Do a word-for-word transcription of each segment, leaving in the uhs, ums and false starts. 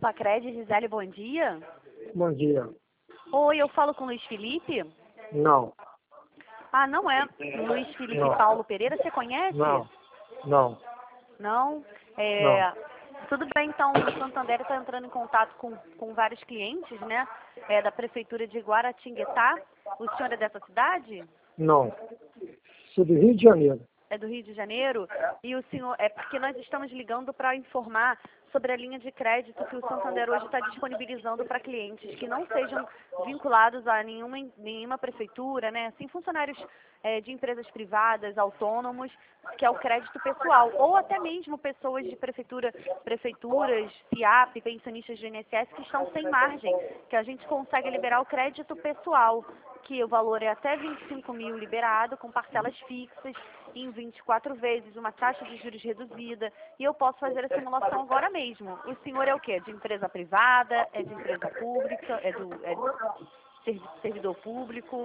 Sacredi, Gisele, bom dia. Bom dia. Oi, eu falo com Luiz Felipe? Não. Ah, não é Luiz Felipe Não. Paulo Pereira, você conhece? Não. Não. Não? É, Não. tudo bem, então, o Santander está entrando em contato com, com vários clientes, né, é, da Prefeitura de Guaratinguetá. O senhor é dessa cidade? Não. Sou do Rio de Janeiro. É do Rio de Janeiro? E o senhor, é porque nós estamos ligando para informar sobre a linha de crédito que o Santander hoje está disponibilizando para clientes que não sejam vinculados a nenhuma, nenhuma prefeitura, né? Assim, funcionários é, de empresas privadas, autônomos, que é o crédito pessoal, ou até mesmo pessoas de prefeitura, prefeituras, C I A P, pensionistas de I N S S que estão sem margem, que a gente consegue liberar o crédito pessoal, que o valor é até vinte e cinco mil liberado, com parcelas fixas, em vinte e quatro vezes, uma taxa de juros reduzida, e eu posso fazer a simulação agora mesmo. O senhor é o quê? De empresa privada? É de empresa pública? É do é de servidor público?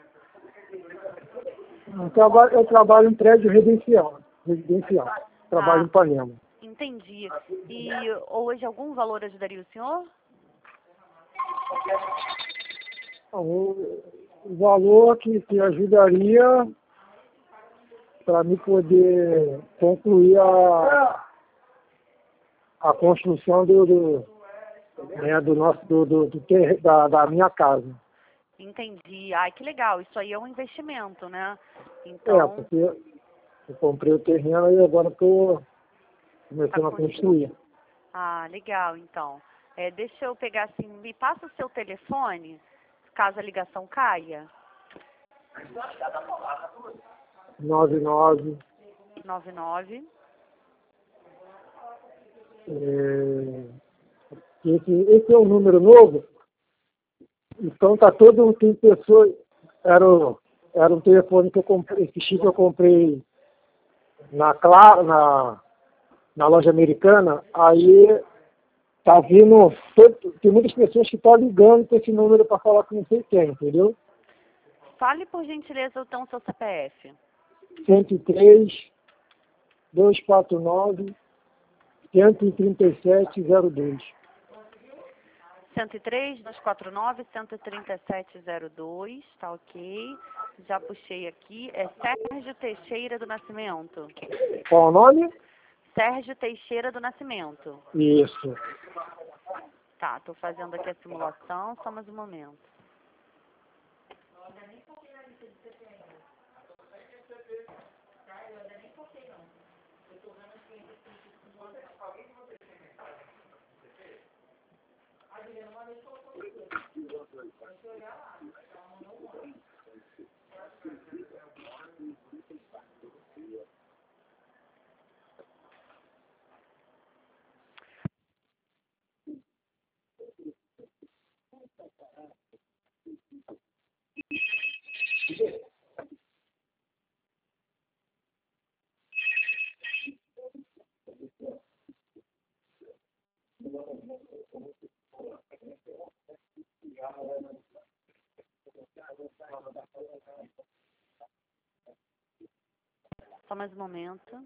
Eu trabalho, eu trabalho em prédio residencial. Residencial. Trabalho Ah, em Ipanema. entendi. E hoje algum valor ajudaria o senhor? O, o valor que, que ajudaria para mim poder concluir a, a construção do, do, né, do nosso do, do, do ter, da, da minha casa. Entendi. Ai, que legal. Isso aí é um investimento, né? É, Então, porque eu comprei o terreno e agora estou começando tá a constru- construir. Ah, legal, então. É, deixa eu pegar assim, me passa o seu telefone, caso a ligação caia. nove nove. nove nove. É, esse, esse é um número novo, então tá todo, tem pessoas, era, o- era um telefone que eu comprei, esse chip eu comprei na, Cla- na, na loja americana, aí tá vindo, todo- tem muitas pessoas que estão ligando para esse número para falar com não sei quem, entendeu? Fale, por gentileza, então, o seu C P F. cento e três, duzentos e quarenta e nove, cento e trinta e sete, zero dois. cento e três, duzentos e quarenta e nove, cento e trinta e sete, zero dois, tá ok. Já puxei aqui. É Sérgio Teixeira do Nascimento. Qual o nome? Sérgio Teixeira do Nascimento. Isso. Tá, tô fazendo aqui a simulação, só mais um momento. Só mais um momento.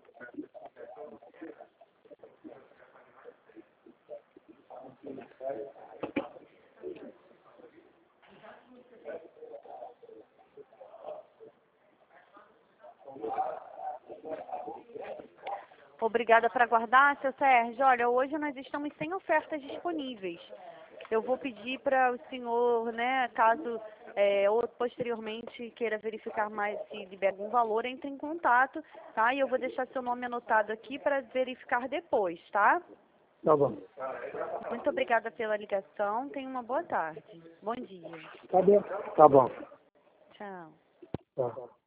Obrigada por aguardar, seu Sérgio. Olha, hoje nós estamos sem ofertas disponíveis. Eu vou pedir para o senhor, né, caso é, ou posteriormente queira verificar mais se libera algum valor, entre em contato, tá? E eu vou deixar seu nome anotado aqui para verificar depois, tá? Tá bom. Muito obrigada pela ligação. Tenha uma boa tarde. Bom dia. Tá bom. Tá bom. Tchau. Tá.